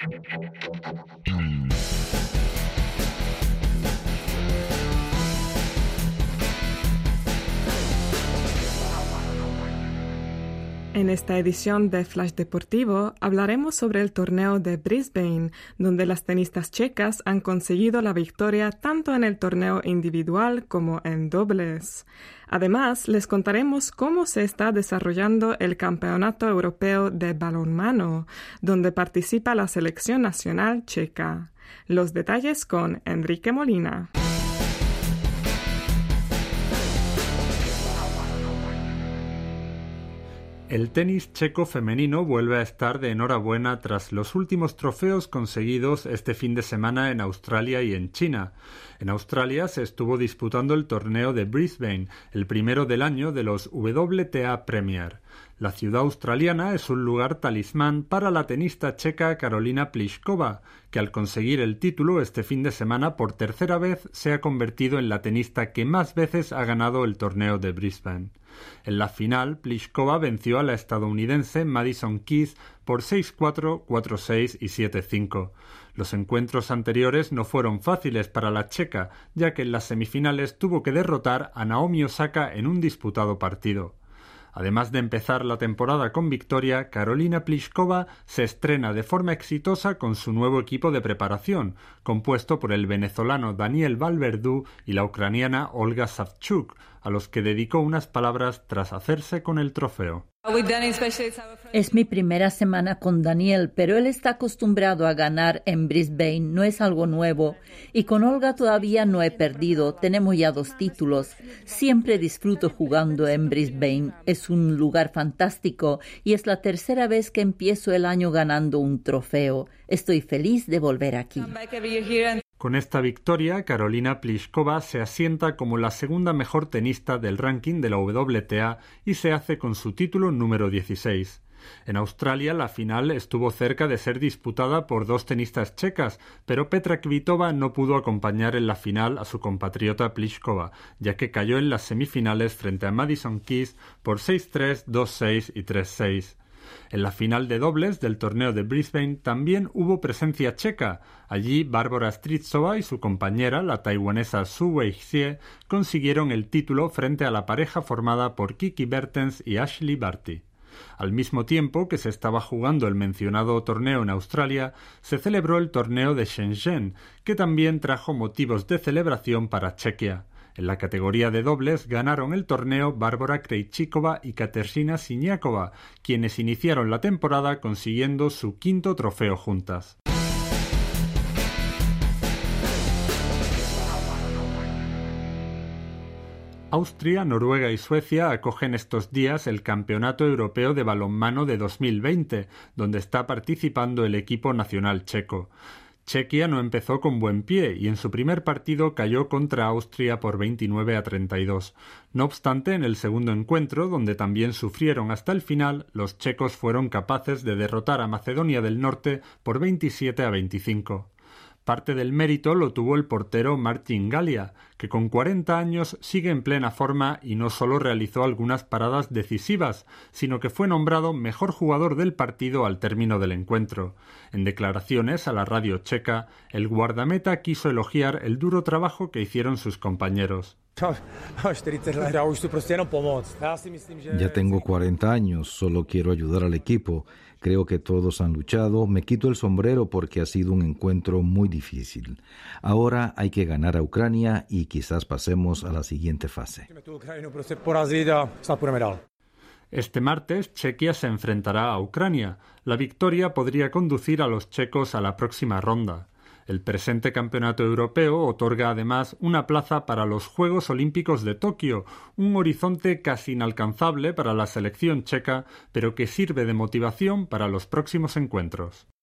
En esta edición de Flash Deportivo hablaremos sobre el torneo de Brisbane, donde las tenistas checas han conseguido la victoria tanto en el torneo individual como en dobles. Además, les contaremos cómo se está desarrollando el Campeonato Europeo de Balonmano, donde participa la selección nacional checa. Los detalles con Enrique Molina. El tenis checo femenino vuelve a estar de enhorabuena tras los últimos trofeos conseguidos este fin de semana en Australia y en China. En Australia se estuvo disputando el torneo de Brisbane, el primero del año de los WTA Premier. La ciudad australiana es un lugar talismán para la tenista checa Karolina Pliskova, que al conseguir el título este fin de semana por tercera vez se ha convertido en la tenista que más veces ha ganado el torneo de Brisbane. En la final, Pliskova venció a la estadounidense Madison Keys por 6-4, 4-6 y 7-5. Los encuentros anteriores no fueron fáciles para la checa, ya que en las semifinales tuvo que derrotar a Naomi Osaka en un disputado partido. Además de empezar la temporada con victoria, Karolina Pliskova se estrena de forma exitosa con su nuevo equipo de preparación, compuesto por el venezolano Daniel Valverdú y la ucraniana Olga Savchuk, a los que dedicó unas palabras tras hacerse con el trofeo. Es mi primera semana con Daniel, pero él está acostumbrado a ganar en Brisbane, no es algo nuevo. Y con Olga todavía no he perdido, tenemos ya 2 títulos. Siempre disfruto jugando en Brisbane, es un lugar fantástico y es la tercera vez que empiezo el año ganando un trofeo. Estoy feliz de volver aquí. Con esta victoria, Karolina Pliskova se asienta como la segunda mejor tenista del ranking de la WTA y se hace con su título número 16. En Australia, la final estuvo cerca de ser disputada por 2 tenistas checas, pero Petra Kvitova no pudo acompañar en la final a su compatriota Pliskova, ya que cayó en las semifinales frente a Madison Keys por 6-3, 2-6 y 3-6. En la final de dobles del torneo de Brisbane también hubo presencia checa. Allí, Bárbara Strycova y su compañera, la taiwanesa Su Wei-hsieh, consiguieron el título frente a la pareja formada por Kiki Bertens y Ashley Barty. Al mismo tiempo que se estaba jugando el mencionado torneo en Australia, se celebró el torneo de Shenzhen, que también trajo motivos de celebración para Chequia. En la categoría de dobles ganaron el torneo Bárbara Krejcikova y Kateřina Siniakova, quienes iniciaron la temporada consiguiendo su 5º trofeo juntas. Austria, Noruega y Suecia acogen estos días el Campeonato Europeo de Balonmano de 2020, donde está participando el equipo nacional checo. Chequia no empezó con buen pie y en su primer partido cayó contra Austria por 29-32. No obstante, en el segundo encuentro, donde también sufrieron hasta el final, los checos fueron capaces de derrotar a Macedonia del Norte por 27-25. Parte del mérito lo tuvo el portero Martin Galia, que con 40 años sigue en plena forma y no solo realizó algunas paradas decisivas, sino que fue nombrado mejor jugador del partido al término del encuentro. En declaraciones a la radio checa, el guardameta quiso elogiar el duro trabajo que hicieron sus compañeros. Ya tengo 40 años, solo quiero ayudar al equipo. Creo que todos han luchado. Me quito el sombrero porque ha sido un encuentro muy difícil. Ahora hay que ganar a Ucrania y quizás pasemos a la siguiente fase. Este martes, Chequia se enfrentará a Ucrania. La victoria podría conducir a los checos a la próxima ronda. El presente campeonato europeo otorga además una plaza para los Juegos Olímpicos de Tokio, un horizonte casi inalcanzable para la selección checa, pero que sirve de motivación para los próximos encuentros.